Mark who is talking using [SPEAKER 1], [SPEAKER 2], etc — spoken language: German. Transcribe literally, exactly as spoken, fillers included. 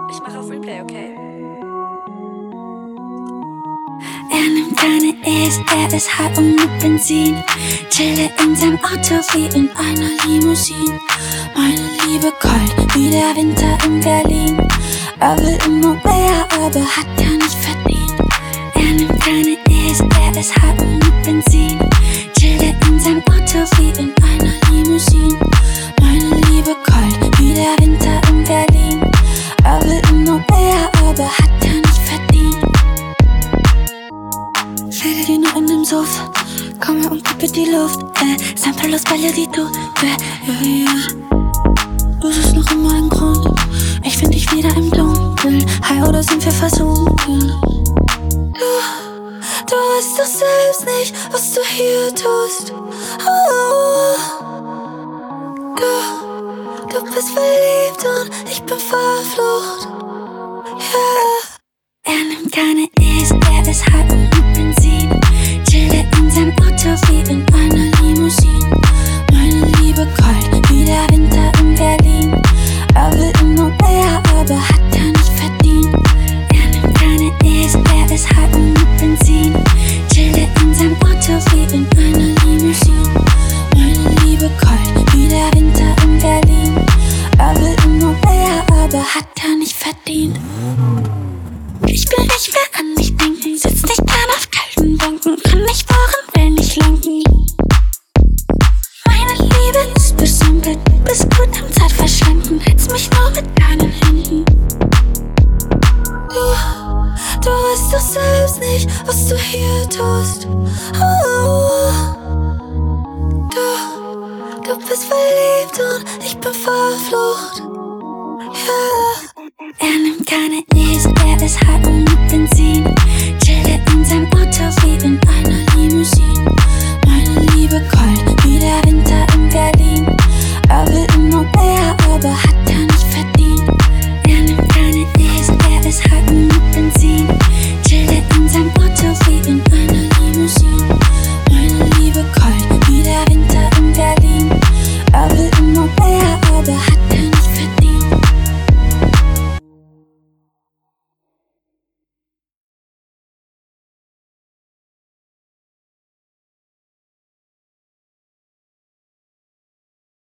[SPEAKER 1] Ich mache auf Replay, okay?
[SPEAKER 2] Er nimmt keine E's, er ist high und mit Benzin. Chille in seinem Auto wie in einer Limousine. Meine Liebe kalt wie der Winter in Berlin. Er will immer mehr, aber hat ja nicht verdient. Er nimmt keine E's, er ist high und mit Benzin. Chille in seinem Auto wie in einer Limousine. Meine Liebe kalt wie der Winter in Berlin. Er will immer mehr, aber hat ja nicht verdient. Fede nur in dem Sofa, komm her und kippe die Luft, äh, Sample los Bälle, die du, äh, ja, ja. Du suchst noch immer einen Grund, ich find dich wieder im Dunkeln, high oder sind wir versunken? Du, du weißt doch selbst nicht, was du hier tust. Oh, du, du bist verliebt und ich bin verflucht, yeah. Er nimmt keine E's, er ist high und mit Benzin. Chille in seinem Auto wie in einer Limousine. Meine Liebe kalt wie der Winter in Berlin. Er will immer mehr, aber hat ja nicht verdient. Er nimmt keine E's, er ist high und mit Benzin. Chille in seinem Auto wie in einer Limousine. Meine Liebe kalt wie der Winter in Berlin. Er will immer mehr, aber hat ja nicht verdient. Ich will nicht mehr an dich denken, sitz nicht gern auf kalten Bänken, kann nicht fahren, will nicht lenken. Meine Liebe ist besammelt, bist gut am Zeitverschwenden, hältst mich nur mit deinen Händen. Du, du weißt doch selbst nicht, was du hier tust. Oh, du, du bist verliebt und ich bin verflucht, yeah. Er nimmt keine E's, er ist high und mit Benzin.